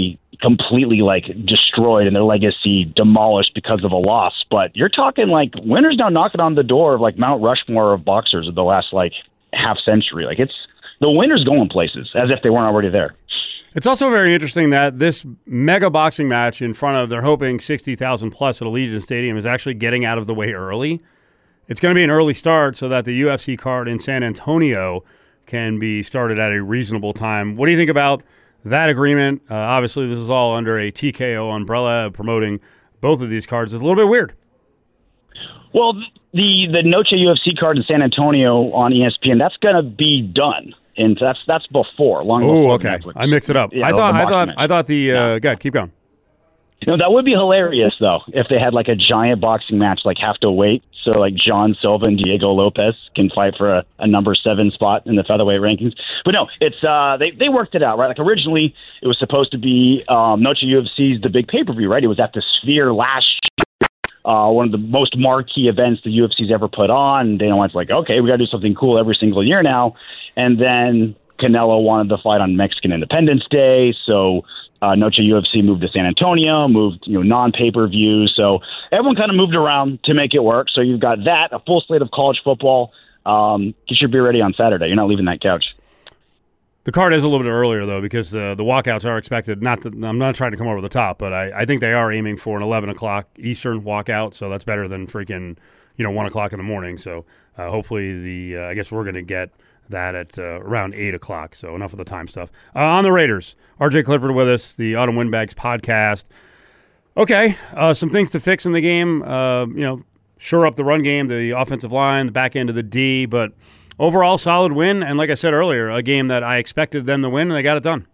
Speaker 5: completely like destroyed and their legacy demolished because of a loss. But you're talking like winners now knocking on the door of like Mount Rushmore of boxers of the last like half century. Like it's the winners going places as if they weren't already there.
Speaker 2: It's also very interesting that this mega boxing match in front of, they're hoping sixty thousand plus at Allegiant Stadium, is actually getting out of the way early. It's going to be an early start so that the U F C card in San Antonio can be started at a reasonable time. What do you think about that agreement? Uh, obviously, this is all under a T K O umbrella promoting both of these cards. It's a little bit weird.
Speaker 5: Well, the, the Noche U F C card in San Antonio on E S P N, that's going to be done. And that's that's before, long before.
Speaker 2: Oh, okay.
Speaker 5: Netflix.
Speaker 2: I mix it up.
Speaker 5: Yeah,
Speaker 2: I thought, I thought,
Speaker 5: match.
Speaker 2: I thought the. Uh,
Speaker 5: Yeah.
Speaker 2: God, keep going.
Speaker 5: You know, that would be hilarious though if they had like a giant boxing match, like have to wait. So like John Silva and Diego Lopez can fight for a, a number seven spot in the featherweight rankings. But no, it's uh, they they worked it out, right? Like originally it was supposed to be um, Noche U F C's the big pay per view, right? It was at the Sphere last year. Uh, one of the most marquee events the U F C's ever put on. And Dana White's like, okay, we got to do something cool every single year now. And then Canelo wanted to fight on Mexican Independence Day, so uh, Noche U F C moved to San Antonio, moved you know non-pay-per-view. So everyone kind of moved around to make it work. So you've got that, a full slate of college football. Um, get your beer ready on Saturday. You're not leaving that couch.
Speaker 2: The card is a little bit earlier, though, because uh, the walkouts are expected. Not to, I'm not trying to come over the top, but I, I think they are aiming for an eleven o'clock Eastern walkout, so that's better than freaking, you know, one o'clock in the morning. So uh, hopefully the, uh, I guess we're going to get that at uh, around eight o'clock, so enough of the time stuff. Uh, on the Raiders, R J Clifford with us, the Autumn Windbags podcast. Okay, uh, some things to fix in the game. Uh, you know, shore up the run game, the offensive line, the back end of the D, but overall solid win, and like I said earlier, a game that I expected them to win, and they got it done.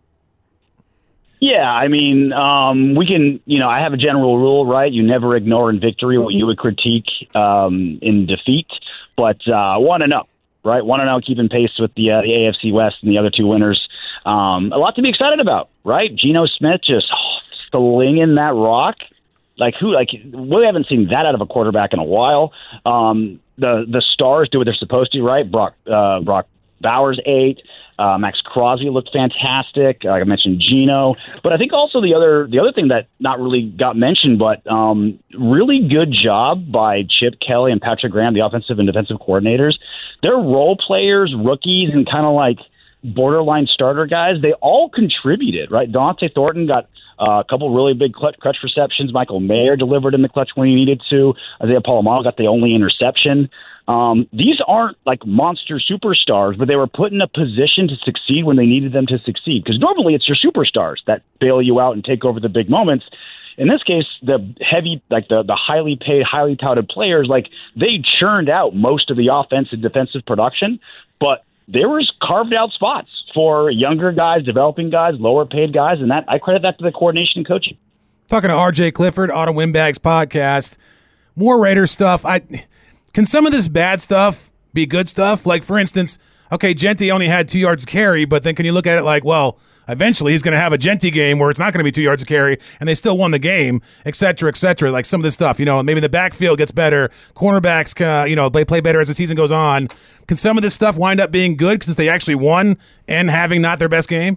Speaker 5: Yeah, I mean, um, we can, you know, I have a general rule, right? You never ignore in victory what you would critique um, in defeat, but uh, one and up. Right, one and zero, keeping pace with the uh, the A F C West and the other two winners. Um, a lot to be excited about, right? Geno Smith just oh, slinging that rock, like who? Like we haven't seen that out of a quarterback in a while. Um, the the stars do what they're supposed to, right? Brock uh, Brock Bowers ate. Uh, Max Crosby looked fantastic. Like I mentioned, Geno. But I think also the other the other thing that not really got mentioned, but um, really good job by Chip Kelly and Patrick Graham, the offensive and defensive coordinators. They're role players, rookies, and kind of like borderline starter guys. They all contributed, right? Dante Thornton got uh, a couple really big clutch, clutch receptions. Michael Mayer delivered in the clutch when he needed to. Isaiah Palomino got the only interception. Um, these aren't like monster superstars, but they were put in a position to succeed when they needed them to succeed. Because normally it's your superstars that bail you out and take over the big moments. In this case, the heavy, like the, the highly paid, highly touted players, like they churned out most of the offensive defensive production, but there was carved out spots for younger guys, developing guys, lower paid guys, and that I credit that to the coordination and coaching.
Speaker 3: Talking to R J Clifford, Autumn Windbags podcast. More Raiders stuff. I can some of this bad stuff be good stuff? Like, for instance, okay, Genti only had two yards to carry, but then can you look at it like, well, eventually he's going to have a Genti game where it's not going to be two yards to carry, and they still won the game, et cetera, et cetera. Like some of this stuff, you know, maybe the backfield gets better, cornerbacks, uh, you know, they play better as the season goes on. Can some of this stuff wind up being good since they actually won and having not their best game?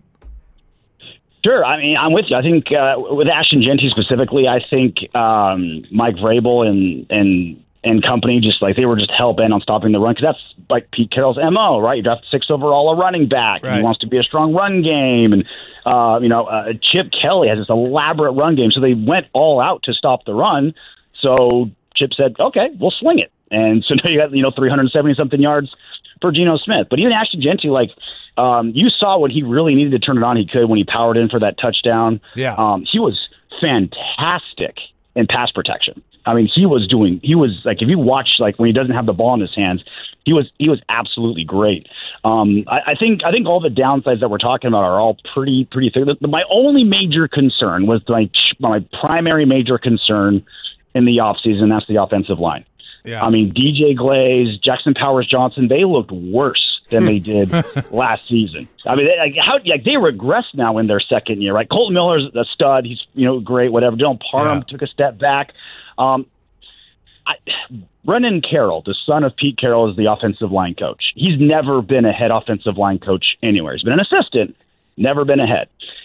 Speaker 5: Sure. I mean, I'm with you. I think uh, with Ashton Genti specifically, I think um, Mike Vrabel and and and company just like they were just hell bent on stopping the run because that's like Pete Carroll's M O, right? You draft six overall a running back. Right. He wants to be a strong run game, and uh, you know uh, Chip Kelly has this elaborate run game, so they went all out to stop the run. So Chip said, "Okay, we'll sling it," and so now you got you know three hundred seventy something yards for Geno Smith. But even Ashton Genti, like. Um, you saw when he really needed to turn it on, he could when he powered in for that touchdown.
Speaker 3: Yeah.
Speaker 5: Um, he was fantastic in pass protection. I mean, he was doing, he was like, if you watch, like when he doesn't have the ball in his hands, he was, he was absolutely great. Um, I, I think, I think all the downsides that we're talking about are all pretty, pretty thick. The, the, my only major concern was my, my primary major concern in the offseason. That's the offensive line.
Speaker 3: Yeah.
Speaker 5: I mean, D J Glaze, Jackson Powers Johnson, they looked worse than they did last season. I mean, they, like how like they regress now in their second year, right? Colton Miller's a stud; he's you know great, whatever. Dylan Parham yeah. took a step back. Um, I, Brennan Carroll, the son of Pete Carroll, is the offensive line coach. He's never been a head offensive line coach anywhere. He's been an assistant, never been a head.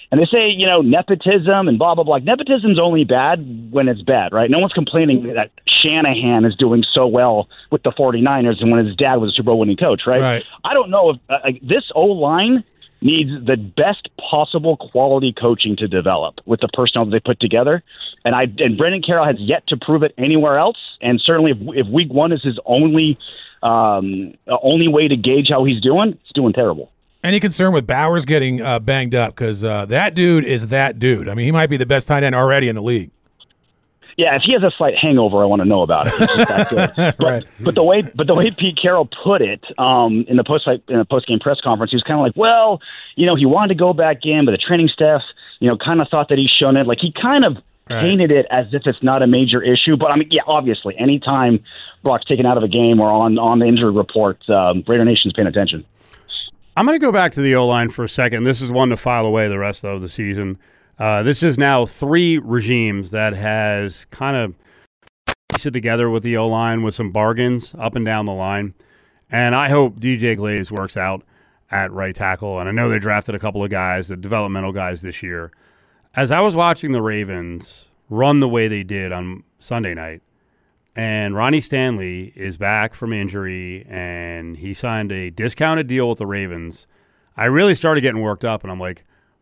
Speaker 5: And they say, you know, nepotism and blah, blah, blah. Nepotism's only bad when it's bad, right? No one's complaining that Shanahan is doing so well with the 49ers and when his dad was a Super Bowl winning coach, right?
Speaker 3: Right.
Speaker 5: I don't know if uh, this O-line needs the best possible quality coaching to develop with the personnel that they put together. And I and Brandon Carroll has yet to prove it anywhere else. And certainly if, if week one is his only um, only way to gauge how he's doing, it's doing terrible.
Speaker 3: Any concern with Bowers getting uh, banged up? Because uh, that dude is that dude. I mean, he might be the best tight end already in the league.
Speaker 5: Yeah, if he has a slight hangover, I want to know about it. It's just that good. But,
Speaker 3: Right.
Speaker 5: but the way, but the way Pete Carroll put it um, in the post in the post game press conference, he was kind of like, well, you know, he wanted to go back in, but the training staff, you know, kind of thought that he's shown it. Like he kind of
Speaker 3: Right.
Speaker 5: painted it as if it's not a major issue. But I mean, yeah, obviously, anytime Brock's taken out of a game or on on the injury report, um, Raider Nation's paying attention.
Speaker 2: I'm going to go back to the O-line for a second. This is one to file away the rest of the season. Uh, this is now three regimes that has kind of pieced it together with the O-line with some bargains up and down the line. And I hope D J Glaze works out at right tackle. And I know they drafted a couple of guys, the developmental guys this year. As I was watching the Ravens run the way they did on Sunday night, and Ronnie Stanley is back from injury, and he signed a discounted deal with the Ravens, I really started getting worked up, and I'm like,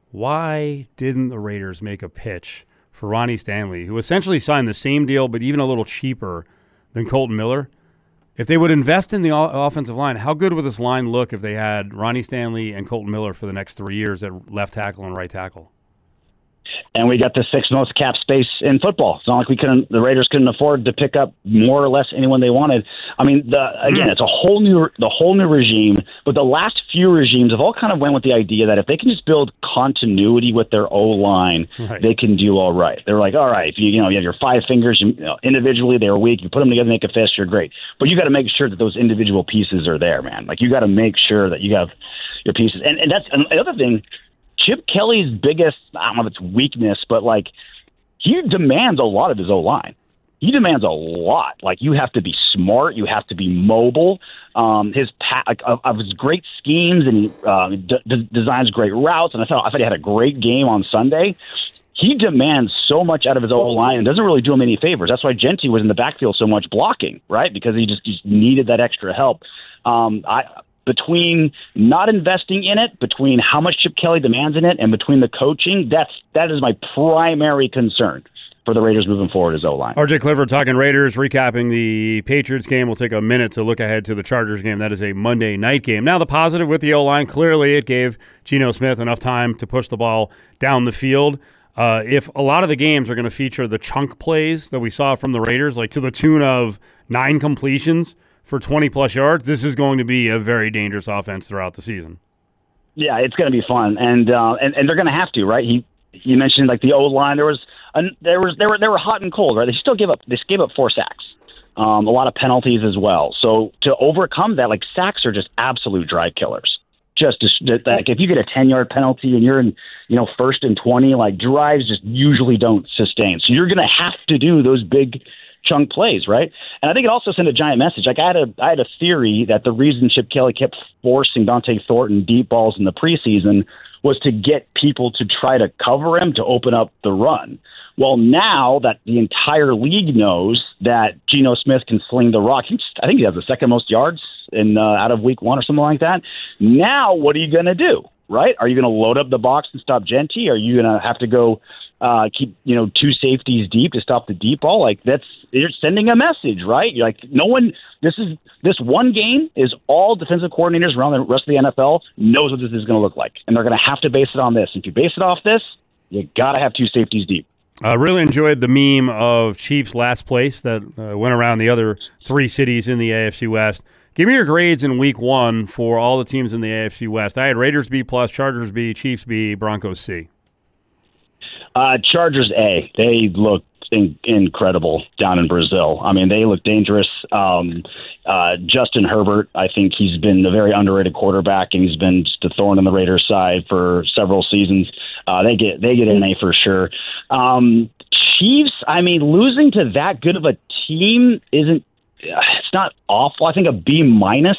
Speaker 2: why didn't the Raiders make a pitch for Ronnie Stanley, who essentially signed the same deal but even a little cheaper than Colton Miller? If they would invest in the o- offensive line, how good would this line look if they had Ronnie Stanley and Colton Miller for the next three years at left tackle and right tackle?
Speaker 5: And we got the sixth most cap space in football. It's not like we couldn't, the Raiders couldn't afford to pick up more or less anyone they wanted. I mean, the, again, it's a whole new, the whole new regime. But the last few regimes have all kind of went with the idea that if they can just build continuity with their O line,
Speaker 2: Right.
Speaker 5: they can do all right. They're like, all right, if you, you know, you have your five fingers, you, you know, individually they're weak. You put them together, make a fist, you're great. But you got to make sure that those individual pieces are there, man. Like you got to make sure that you have your pieces. And and that's another thing. Chip Kelly's biggest, I don't know if it's weakness, but like he demands a lot of his O-line. He demands a lot. Like you have to be smart, you have to be mobile. Um, his pa- like, of, of his great schemes, and he uh, d- d- designs great routes. And I thought I thought he had a great game on Sunday. He demands so much out of his O-line and doesn't really do him any favors. That's why Genty was in the backfield so much blocking, right? Because he just, just needed that extra help. Um, I. Between not investing in it, between how much Chip Kelly demands in it, and between the coaching, that's that is my primary concern for the Raiders moving forward is O-line.
Speaker 2: R J Clifford talking Raiders, recapping the Patriots game. We'll take a minute to look ahead to the Chargers game. That is a Monday night game. Now the positive with the O-line, clearly it gave Geno Smith enough time to push the ball down the field. Uh, if a lot of the games are going to feature the chunk plays that we saw from the Raiders, like to the tune of nine completions for twenty-plus yards, this is going to be a very dangerous offense throughout the season.
Speaker 5: Yeah, it's going to be fun, and uh, and and they're going to have to, right? He you mentioned like the O line. There was a, there was they were they were hot and cold, right? They still gave up they gave up four sacks, um, a lot of penalties as well. So to overcome that, like sacks are just absolute drive killers. Just to, like if you get a ten yard penalty and you're in you know first and twenty, like drives just usually don't sustain. So you're going to have to do those big chunk plays, right? And I think it also sent a giant message. Like I had a I had a theory that the reason Chip Kelly kept forcing Dante Thornton deep balls in the preseason was to get people to try to cover him to open up the run. Well, now that the entire league knows that Geno Smith can sling the rock, he just, I think he has the second most yards in uh, out of week one or something like that. Now, what are you going to do, right? Are you going to load up the box and stop Genty? Are you going to have to go Uh, keep you know two safeties deep to stop the deep ball? Like that's you're sending a message, right? You're like no one. This is this one game is all defensive coordinators around the rest of the N F L knows what this is going to look like, and they're going to have to base it on this. If you base it off this, you got to have two safeties deep.
Speaker 2: I uh, really enjoyed the meme of Chiefs last place that uh, went around the other three cities in the A F C West. Give me your grades in week one for all the teams in the A F C West. I had Raiders B plus, Chargers B, Chiefs B, Broncos C.
Speaker 5: Uh, Chargers A. They looked in- incredible down in Brazil. I mean, they look dangerous. Um, uh, Justin Herbert, I think he's been a very underrated quarterback, and he's been just a thorn in the Raiders' side for several seasons. Uh, they get they get an A for sure. Um, Chiefs, I mean, losing to that good of a team isn't. It's not awful. I think a B minus is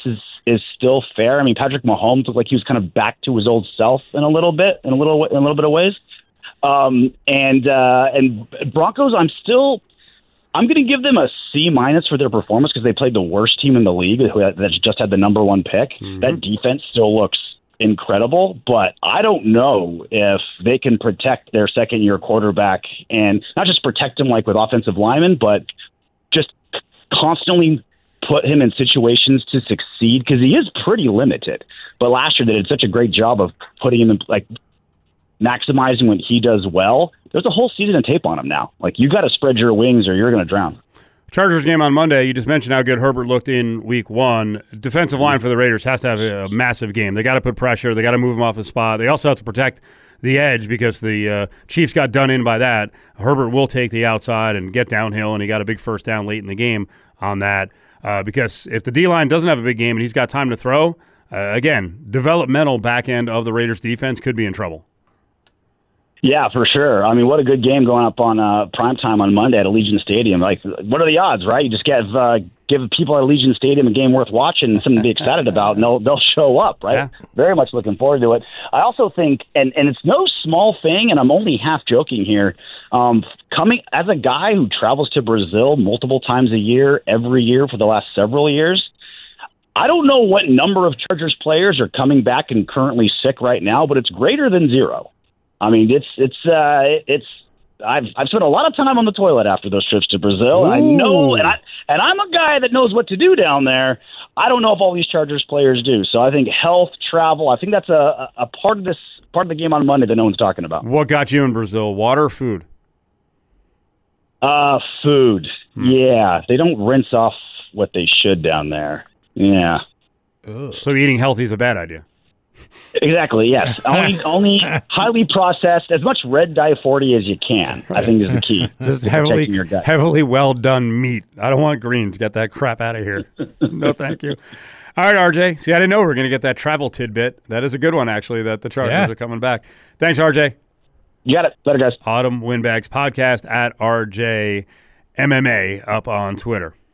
Speaker 5: is still fair. I mean, Patrick Mahomes looked like he was kind of back to his old self in a little bit, in a little in a little bit of ways. Um, and uh, and Broncos, I'm still. I'm going to give them a C minus for their performance because they played the worst team in the league that just had the number one pick. Mm-hmm. That defense still looks incredible, but I don't know if they can protect their second year quarterback and not just protect him like with offensive linemen, but just constantly put him in situations to succeed because he is pretty limited. But last year they did such a great job of putting him in, like, maximizing what he does well. There's a whole season of tape on him now. Like, you got to spread your wings or you're going to drown.
Speaker 2: Chargers game on Monday. You just mentioned how good Herbert looked in week one. Defensive line for the Raiders has to have a massive game. They got to put pressure. They got to move him off his spot. They also have to protect the edge because the uh, Chiefs got done in by that. Herbert will take the outside and get downhill, and he got a big first down late in the game on that. Uh, because if the D-line doesn't have a big game and he's got time to throw, uh, again, developmental back end of the Raiders defense could be in trouble.
Speaker 5: Yeah, for sure. I mean, what a good game going up on uh, primetime on Monday at Allegiant Stadium. Like, what are the odds, right? You just give uh, give people at Allegiant Stadium a game worth watching and something to be excited about, and they'll they'll show up, right? Yeah. Very much looking forward to it. I also think, and, and it's no small thing, and I'm only half joking here, um, coming as a guy who travels to Brazil multiple times a year, every year for the last several years, I don't know what number of Chargers players are coming back and currently sick right now, but it's greater than zero. I mean, it's it's uh, it's. I've I've spent a lot of time on the toilet after those trips to Brazil. And I know, and I and I'm a guy that knows what to do down there. I don't know if all these Chargers players do. So I think health, travel. I think that's a a part of this part of the game on Monday that no one's talking about.
Speaker 2: What got you in Brazil? Water, or food?
Speaker 5: Uh, food. Hmm. Yeah, they don't rinse off what they should down there. Yeah.
Speaker 2: Ugh. So eating healthy is a bad idea.
Speaker 5: Exactly, yes. Only only highly processed, as much red dye forty as you can, I think is the key.
Speaker 2: Just heavily heavily well done meat. I don't want greens. Get that crap out of here. No, thank you. All right, R J. See, I didn't know we were going to get that travel tidbit. That is a good one, actually, that the Chargers yeah. are coming back. Thanks, R J.
Speaker 5: You got it. Later, guys.
Speaker 2: Autumn Windbags podcast at R J M M A up on Twitter.